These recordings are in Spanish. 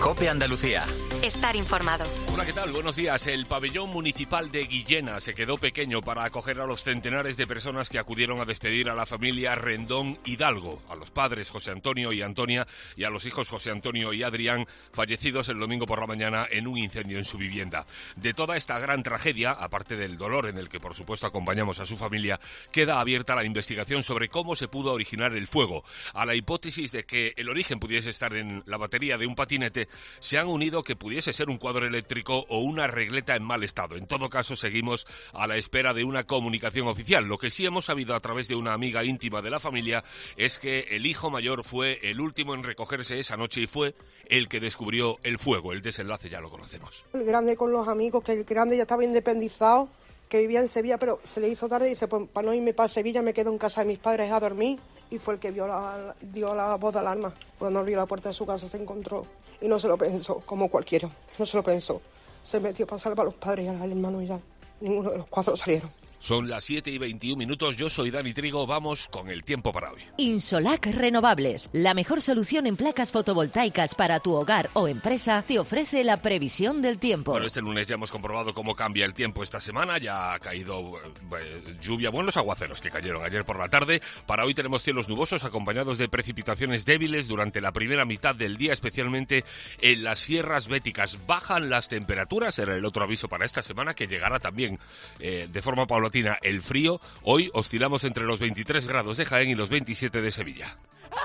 COPE Andalucía. Estar informado. Hola, ¿qué tal? Buenos días. El pabellón municipal de Guillena se quedó pequeño para acoger a los centenares de personas que acudieron a despedir a la familia Rendón Hidalgo, a los padres José Antonio y Antonia y a los hijos José Antonio y Adrián, fallecidos el domingo por la mañana en un incendio en su vivienda. De toda esta gran tragedia, aparte del dolor en el que por supuesto acompañamos a su familia, queda abierta la investigación sobre cómo se pudo originar el fuego. A la hipótesis de que el origen pudiese estar en la batería de un patinete, se han unido que pudiese ser un cuadro eléctrico o una regleta en mal estado. En todo caso, seguimos a la espera de una comunicación oficial. Lo que sí hemos sabido a través de una amiga íntima de la familia es que el hijo mayor fue el último en recogerse esa noche y fue el que descubrió el fuego. El desenlace ya lo conocemos. El grande con los amigos, que el grande ya estaba independizado, que vivía en Sevilla, pero se le hizo tarde y dice, pues para no irme para Sevilla me quedo en casa de mis padres a dormir, y fue el que dio la voz de alarma. Cuando abrió la puerta de su casa se encontró y no se lo pensó, como cualquiera, no se lo pensó. Se metió para salvar a los padres y al hermano y ya ninguno de los cuatro salieron. Son las 7:21, yo soy Dani Trigo, vamos con el tiempo para hoy. Insolac Renovables, la mejor solución en placas fotovoltaicas para tu hogar o empresa, te ofrece la previsión del tiempo. Bueno, este lunes ya hemos comprobado cómo cambia el tiempo esta semana, ya ha caído lluvia, buenos aguaceros que cayeron ayer por la tarde. Para hoy tenemos cielos nubosos acompañados de precipitaciones débiles durante la primera mitad del día, especialmente en las sierras béticas. Bajan las temperaturas, era el otro aviso para esta semana, que llegará también de forma paulatina el frío. Hoy oscilamos entre los 23 grados de Jaén y los 27 de Sevilla.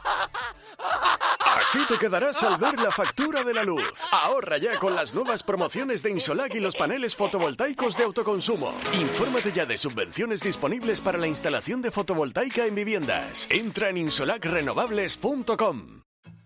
Así te quedarás al ver la factura de la luz. Ahorra ya con las nuevas promociones de Insolac y los paneles fotovoltaicos de autoconsumo. Infórmate ya de subvenciones disponibles para la instalación de fotovoltaica en viviendas. Entra en insolacrenovables.com.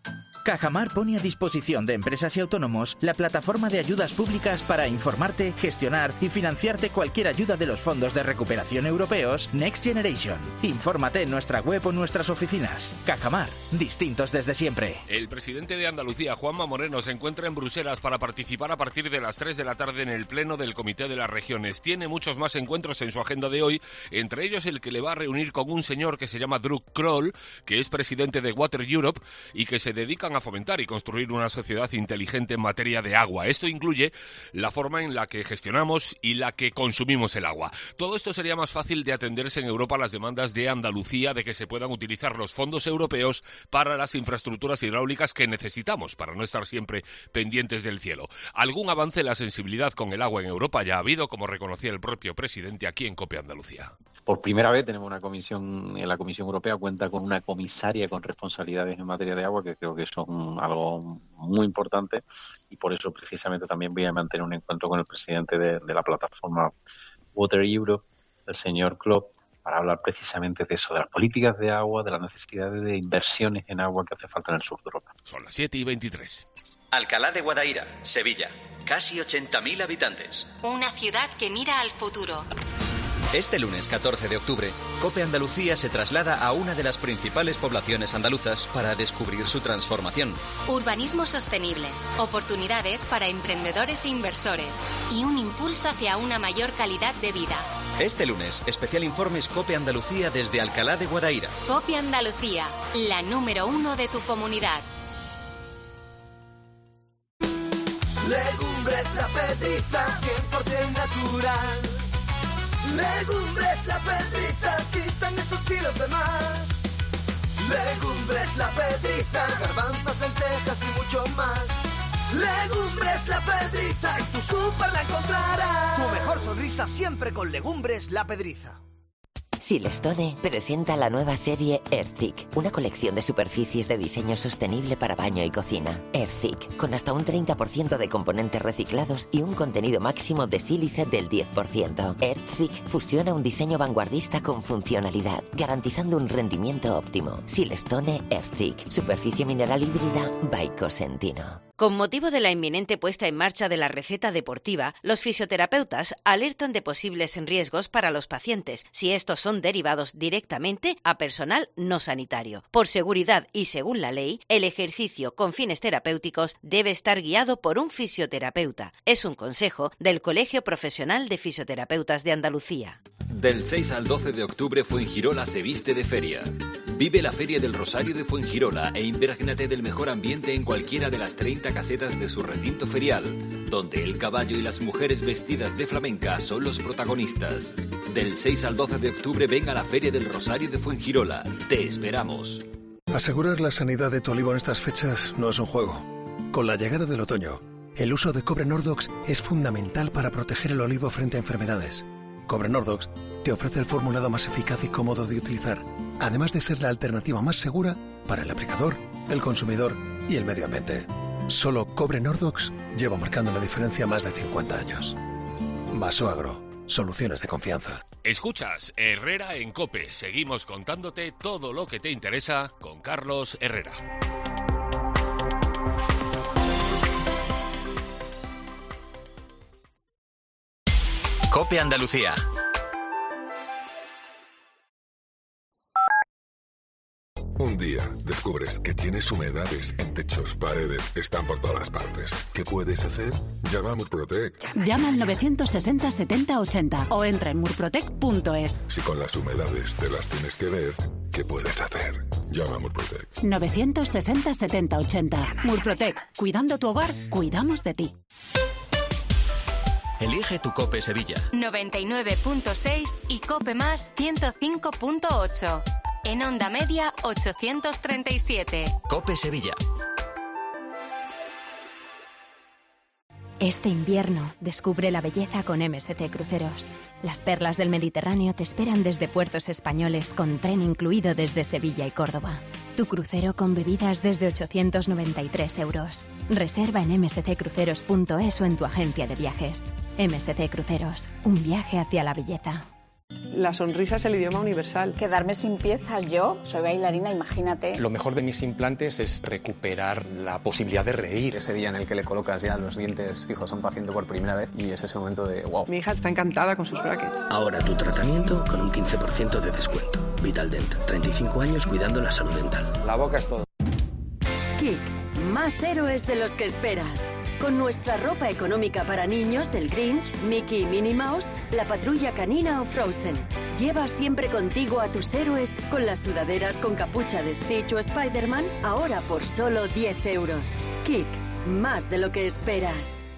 Cajamar pone a disposición de empresas y autónomos la plataforma de ayudas públicas para informarte, gestionar y financiarte cualquier ayuda de los fondos de recuperación europeos Next Generation. Infórmate en nuestra web o nuestras oficinas. Cajamar, distintos desde siempre. El presidente de Andalucía, Juanma Moreno, se encuentra en Bruselas para participar a partir de las 3 de la tarde en el pleno del Comité de las Regiones. Tiene muchos más encuentros en su agenda de hoy, entre ellos el que le va a reunir con un señor que se llama Drew Kroll, que es presidente de Water Europe y que se dedican a fomentar y construir una sociedad inteligente en materia de agua. Esto incluye la forma en la que gestionamos y la que consumimos el agua. Todo esto sería más fácil de atenderse en Europa a las demandas de Andalucía de que se puedan utilizar los fondos europeos para las infraestructuras hidráulicas que necesitamos para no estar siempre pendientes del cielo. Algún avance en la sensibilidad con el agua en Europa ya ha habido, como reconocía el propio presidente aquí en COPE Andalucía. Por primera vez tenemos una comisión, la Comisión Europea cuenta con una comisaria con responsabilidades en materia de agua, que creo que son algo muy importante, y por eso precisamente también voy a mantener un encuentro con el presidente de la plataforma Water Europe, el señor Klopp, para hablar precisamente de eso, de las políticas de agua, de las necesidades de inversiones en agua que hace falta en el sur de Europa. Son las 7:23. Alcalá de Guadaira, Sevilla, casi 80.000 habitantes. Una ciudad que mira al futuro. Este lunes 14 de octubre, COPE Andalucía se traslada a una de las principales poblaciones andaluzas para descubrir su transformación. Urbanismo sostenible, oportunidades para emprendedores e inversores y un impulso hacia una mayor calidad de vida. Este lunes, especial informes COPE Andalucía desde Alcalá de Guadaira. COPE Andalucía, la número 1 de tu comunidad. Legumbres La Pedriza, 100% natural. Legumbres La Pedriza, quitan esos kilos de más. Legumbres La Pedriza, garbanzos, lentejas y mucho más. Legumbres La Pedriza, en tu súper la encontrarás. Tu mejor sonrisa siempre con Legumbres La Pedriza. Silestone presenta la nueva serie Earthig, una colección de superficies de diseño sostenible para baño y cocina. Earthig, con hasta un 30% de componentes reciclados y un contenido máximo de sílice del 10%. Earthig fusiona un diseño vanguardista con funcionalidad, garantizando un rendimiento óptimo. Silestone Earthig, superficie mineral híbrida by Cosentino. Con motivo de la inminente puesta en marcha de la receta deportiva, los fisioterapeutas alertan de posibles riesgos para los pacientes si estos son derivados directamente a personal no sanitario. Por seguridad y según la ley, el ejercicio con fines terapéuticos debe estar guiado por un fisioterapeuta. Es un consejo del Colegio Profesional de Fisioterapeutas de Andalucía. Del 6 al 12 de octubre Fuengirola se viste de feria. Vive la Feria del Rosario de Fuengirola e imprégnate del mejor ambiente en cualquiera de las 30 a casetas de su recinto ferial, donde el caballo y las mujeres vestidas de flamenca son los protagonistas. Del 6 al 12 de octubre ven a la Feria del Rosario de Fuengirola. Te esperamos. Asegurar la sanidad de tu olivo en estas fechas no es un juego. Con la llegada del otoño, el uso de cobre Nordox es fundamental para proteger el olivo frente a enfermedades. Cobre Nordox te ofrece el formulado más eficaz y cómodo de utilizar, además de ser la alternativa más segura para el aplicador, el consumidor y el medio ambiente. Solo Cobre Nordox lleva marcando la diferencia más de 50 años. Vasoagro, soluciones de confianza. Escuchas Herrera en COPE. Seguimos contándote todo lo que te interesa con Carlos Herrera. COPE Andalucía. Un día descubres que tienes humedades en techos, paredes, están por todas partes. ¿Qué puedes hacer? Llama a Murprotec. Llama al 960 70 80 o entra en murprotec.es. Si con las humedades te las tienes que ver, ¿qué puedes hacer? Llama a Murprotec. 960 70 80. Murprotec. Cuidando tu hogar, cuidamos de ti. Elige tu COPE Sevilla. 99.6 y COPE Más 105.8. En onda media 837. COPE Sevilla. Este invierno descubre la belleza con MSC Cruceros. Las perlas del Mediterráneo te esperan desde puertos españoles con tren incluido desde Sevilla y Córdoba. Tu crucero con bebidas desde 893 euros. Reserva en msccruceros.es o en tu agencia de viajes. MSC Cruceros, un viaje hacia la belleza. La sonrisa es el idioma universal. Quedarme sin piezas, yo soy bailarina, imagínate. Lo mejor de mis implantes es recuperar la posibilidad de reír. Ese día en el que le colocas ya los dientes fijos a un paciente por primera vez y es ese momento de wow. Mi hija está encantada con sus brackets. Ahora tu tratamiento con un 15% de descuento. Vitaldent, 35 años cuidando la salud dental. La boca es todo. Kik, más héroes de los que esperas. Con nuestra ropa económica para niños del Grinch, Mickey y Minnie Mouse, la Patrulla Canina o Frozen. Lleva siempre contigo a tus héroes con las sudaderas con capucha de Stitch o Spider-Man, ahora por solo 10 euros. Kik, más de lo que esperas.